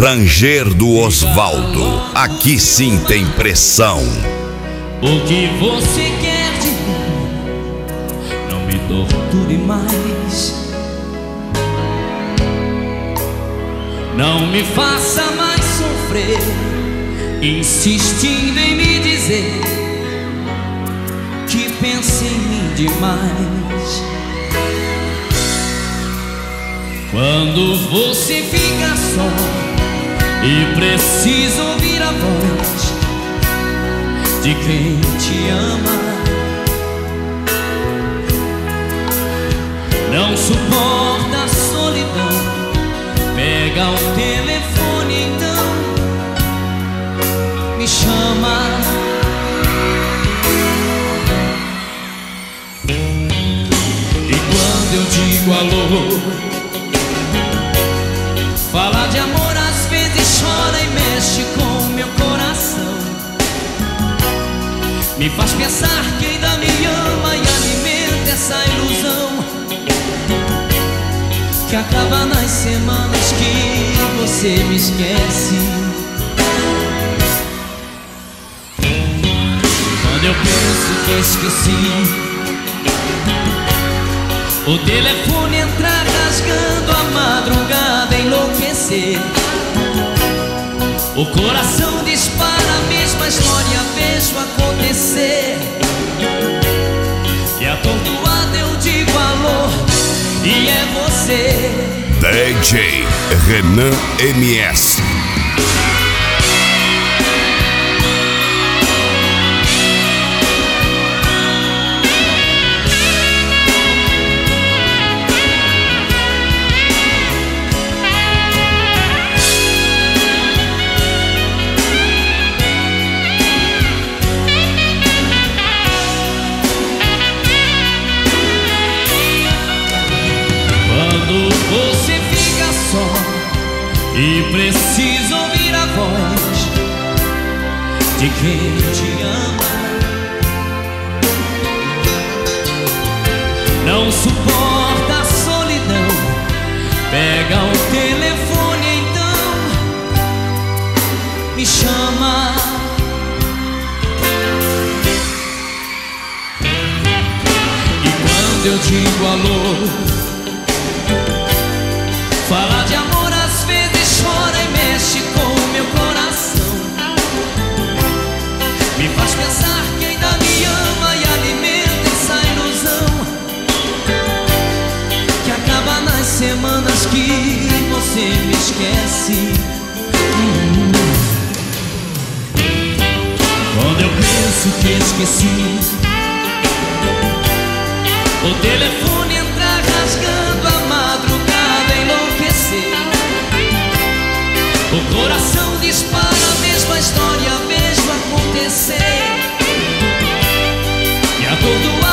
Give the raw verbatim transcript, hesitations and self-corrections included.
Ranger do Osvaldo, aqui sim tem pressão. O que você quer de mim? Não me torture mais. Não me faça mais sofrer, insistindo em me dizer que pensa em mim demais. Quando você fica só e precisa ouvir a voz de quem te ama, não suporta a solidão, pega o telefone então, me chama. E quando eu digo alô, fala de amor, às vezes chora e mexe com meu coração. Me faz pensar que ainda me ama e alimenta essa ilusão que acaba nas semanas que você me esquece. Quando eu penso que esqueci, o telefone entra rasgando, a madrugada enlouquecer. O coração dispara a mesma história, vejo acontecer. E atordoado eu digo alô, e é você. D J Renan M S. Você fica só e precisa ouvir a voz de quem te ama, não suporta a solidão, pega o telefone então, me chama. E quando eu digo alô, fala de amor, às vezes chora e mexe com meu coração. Me faz pensar que ainda me ama e alimenta essa ilusão que acaba nas semanas que você me esquece. hum. Quando eu penso que esqueci, o telefone entra rasgando, a madrugada enlouquecer. O coração dispara a mesma história, vejo acontecer. E atordoado